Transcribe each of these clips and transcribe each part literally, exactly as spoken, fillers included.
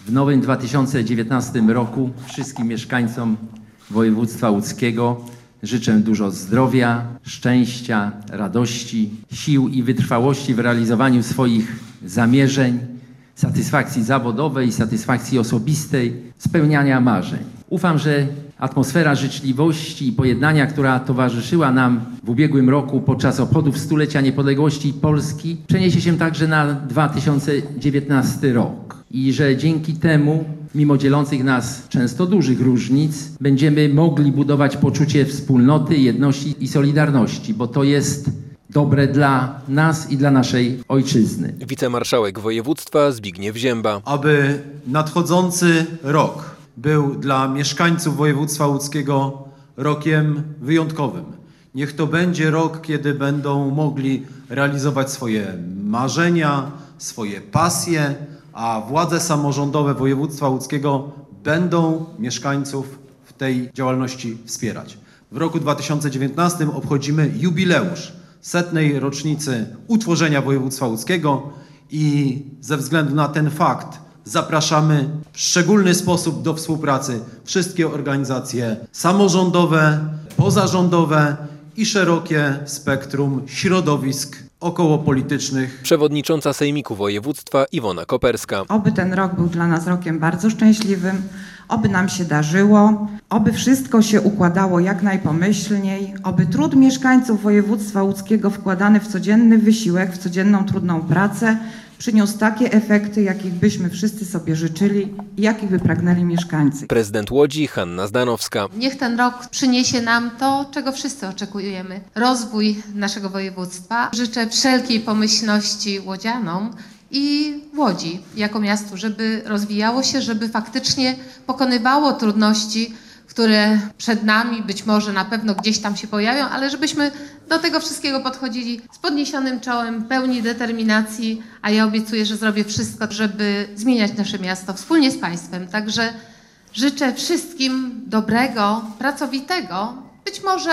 W nowym dwa tysiące dziewiętnastym roku wszystkim mieszkańcom województwa łódzkiego życzę dużo zdrowia, szczęścia, radości, sił i wytrwałości w realizowaniu swoich zamierzeń, satysfakcji zawodowej, satysfakcji osobistej, spełniania marzeń. Ufam, że atmosfera życzliwości i pojednania, która towarzyszyła nam w ubiegłym roku podczas obchodów stulecia niepodległości Polski, przeniesie się także na dwa tysiące dziewiętnasty rok i że dzięki temu, mimo dzielących nas często dużych różnic, będziemy mogli budować poczucie wspólnoty, jedności i solidarności, bo to jest dobre dla nas i dla naszej ojczyzny. Wicemarszałek województwa Zbigniew Zięba. Aby nadchodzący rok był dla mieszkańców województwa łódzkiego rokiem wyjątkowym. Niech to będzie rok, kiedy będą mogli realizować swoje marzenia, swoje pasje, a władze samorządowe województwa łódzkiego będą mieszkańców w tej działalności wspierać. W roku dwa tysiące dziewiętnastym obchodzimy jubileusz setnej rocznicy utworzenia województwa łódzkiego i ze względu na ten fakt zapraszamy w szczególny sposób do współpracy wszystkie organizacje samorządowe, pozarządowe i szerokie spektrum środowisk okołopolitycznych. Przewodnicząca Sejmiku Województwa Iwona Koperska. Oby ten rok był dla nas rokiem bardzo szczęśliwym, oby nam się darzyło, oby wszystko się układało jak najpomyślniej, oby trud mieszkańców województwa łódzkiego wkładany w codzienny wysiłek, w codzienną trudną pracę przyniósł takie efekty, jakich byśmy wszyscy sobie życzyli i jakich by pragnęli mieszkańcy. Prezydent Łodzi Hanna Zdanowska. Niech ten rok przyniesie nam to, czego wszyscy oczekujemy. Rozwój naszego województwa. Życzę wszelkiej pomyślności łodzianom i Łodzi jako miastu, żeby rozwijało się, żeby faktycznie pokonywało trudności, które przed nami być może na pewno gdzieś tam się pojawią, ale żebyśmy do tego wszystkiego podchodzili z podniesionym czołem, pełni determinacji, a ja obiecuję, że zrobię wszystko, żeby zmieniać nasze miasto wspólnie z Państwem. Także życzę wszystkim dobrego, pracowitego, być może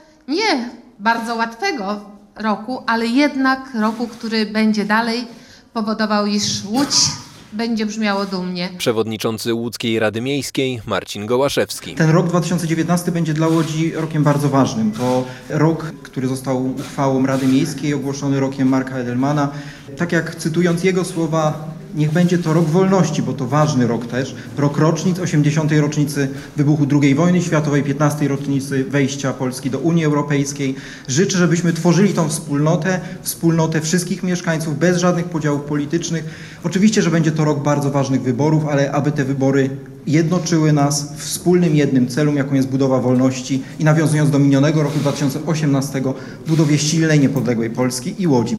nie bardzo łatwego roku, ale jednak roku, który będzie dalej powodował, iż Łódź będzie brzmiało dumnie. Przewodniczący Łódzkiej Rady Miejskiej Marcin Gołaszewski. Ten rok dwa tysiące dziewiętnasty będzie dla Łodzi rokiem bardzo ważnym. To rok, który został uchwałą Rady Miejskiej ogłoszony rokiem Marka Edelmana. Tak jak cytując jego słowa, niech będzie to rok wolności, bo to ważny rok też. Rok rocznic, osiemdziesiątej rocznicy wybuchu drugiej wojny światowej, piętnastej rocznicy wejścia Polski do Unii Europejskiej. Życzę, żebyśmy tworzyli tą wspólnotę, wspólnotę wszystkich mieszkańców, bez żadnych podziałów politycznych. Oczywiście, że będzie to rok bardzo ważnych wyborów, ale aby te wybory jednoczyły nas w wspólnym jednym celu, jaką jest budowa wolności i nawiązując do minionego roku dwa tysiące osiemnastego, budowie silnej, niepodległej Polski i Łodzi.